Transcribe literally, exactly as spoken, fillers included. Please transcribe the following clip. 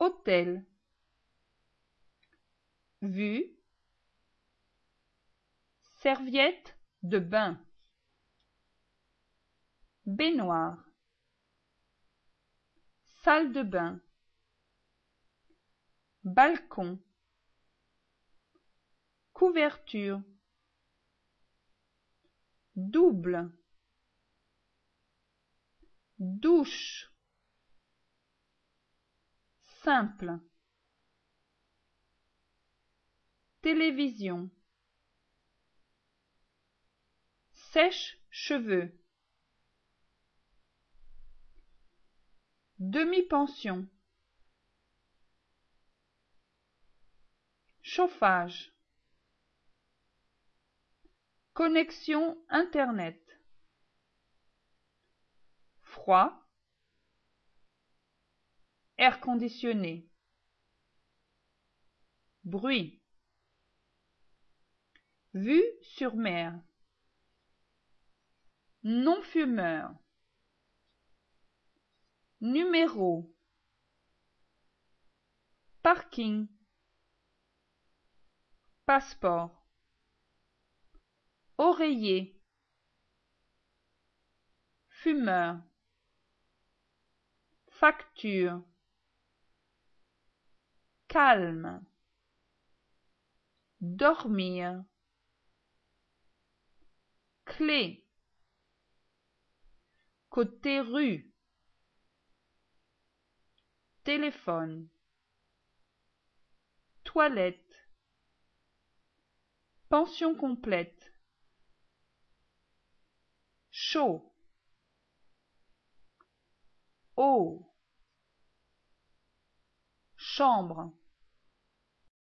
hôtel, vue, serviette de bain, baignoire, salle de bain, balcon, couverture, double, douche, simple, télévision, sèche-cheveux, demi-pension, chauffage, connexion Internet, froid, air conditionné, bruit, vue sur mer, non-fumeur, numéro, parking, passeport, oreiller, fumeur, facture, calme, dormir, clé, côté rue, téléphone, toilette, pension complète, chaud, eau, chambre.